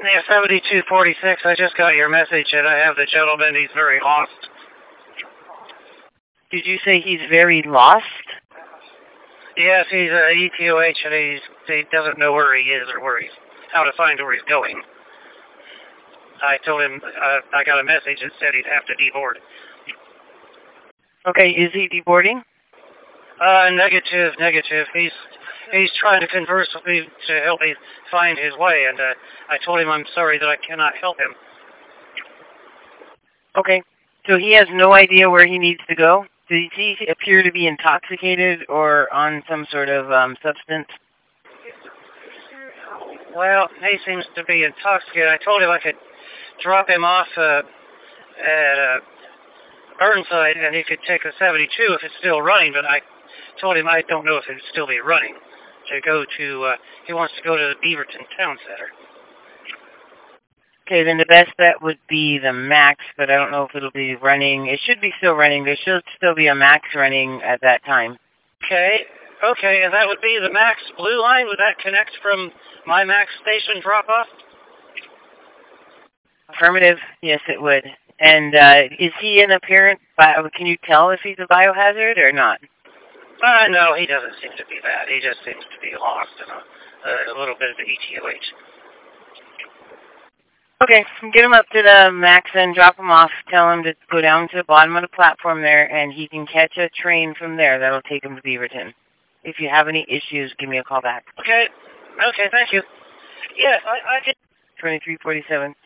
Yeah, 7246, I just got your message and I have the gentleman, he's very lost. Did you say he's very lost? Yes, he's ETOH and he doesn't know where he is or how to find where he's going. I told him, I got a message that said he'd have to deboard. Okay, is he deboarding? Negative. He's trying to converse with me to help me find his way, and I told him I'm sorry that I cannot help him. Okay, so he has no idea where he needs to go? Does he appear to be intoxicated or on some sort of substance? Well, he seems to be intoxicated. I told him I could drop him off at Burnside, and he could take a 72 if it's still running, but I told him I don't know if it'd still be running. To go to, he wants to go to the Beaverton Town Center. Okay, then the best bet would be the Max, but I don't know if it'll be running. It should be still running. There should still be a Max running at that time. Okay, and that would be the Max Blue Line? Would that connect from my Max station drop-off? Affirmative, yes it would. And is he an apparent, can you tell if he's a biohazard or not? No, he doesn't seem to be that. He just seems to be lost in a little bit of the ETOH. Okay, get him up to the Max and drop him off. Tell him to go down to the bottom of the platform there, and he can catch a train from there. That'll take him to Beaverton. If you have any issues, give me a call back. Okay, thank you. Yes, I did. 2347.